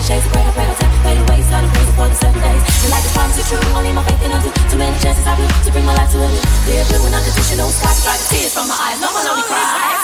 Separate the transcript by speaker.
Speaker 1: shades of gray, afraid I'll take fade away. Started crazy for the 7 days. The life is promised true, only my faith can undo. Too many chances I blew to bring my life to an end. Clear blue and unconditional skies, dry the tears from my eyes. No one only cry.